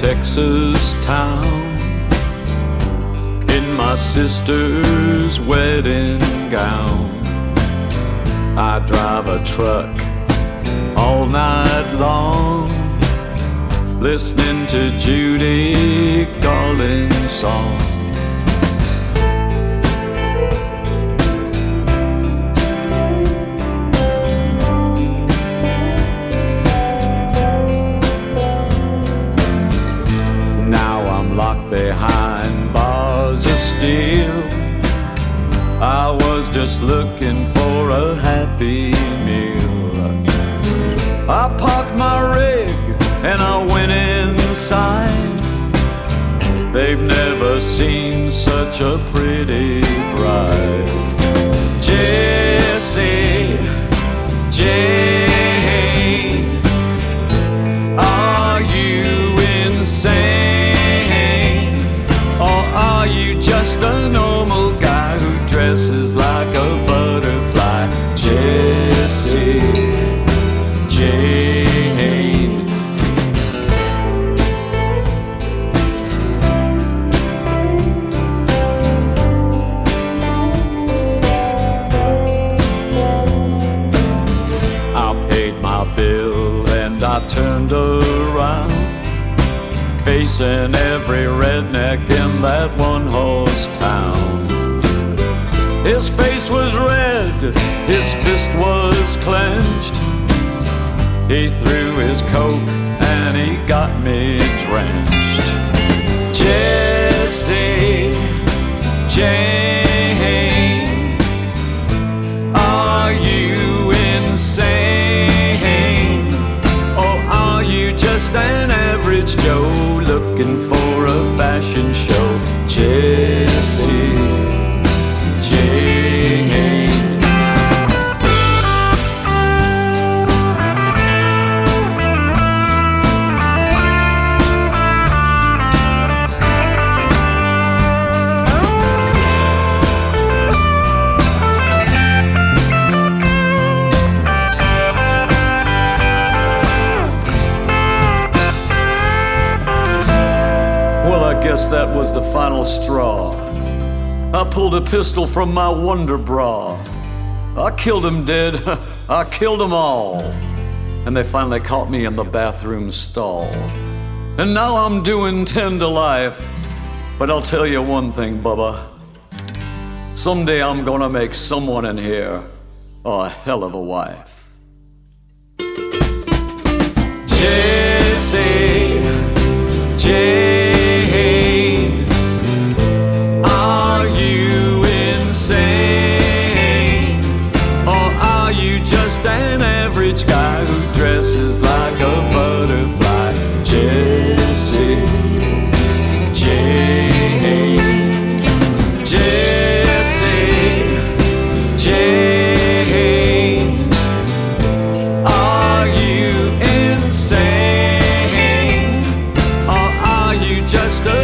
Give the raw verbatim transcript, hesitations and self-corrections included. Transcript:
Texas town in my sister's wedding gown. I drive a truck all night long, listening to Judy Garland's song. Locked behind bars of steel, I was just looking for a happy meal. I parked my rig and I went inside. They've never seen such a pretty bride. Jessie, Jane, are you insane? Are you just a normal guy who dresses like a butterfly? Jessie, Jane. I paid my bill and I turned around, facing every redneck in that one-horse town. His face was red, his fist was clenched. He threw his coat and he got me drenched. Jessie, Jane, are you insane? Or are you just an average Joe looking for a fashion show? Jessie, Jane. Well, I guess that was the final straw. I pulled a pistol from my Wonder Bra. I killed him dead, I killed them all. And they finally caught me in the bathroom stall. And now I'm doing ten to life. But I'll tell you one thing, Bubba. Someday I'm gonna make someone in here a hell of a wife. Jessie, Jane, are you insane? Or are you just an average guy who dresses like a butterfly? Jessie, Jane, Jessie, Jane, are you insane? Or are you just a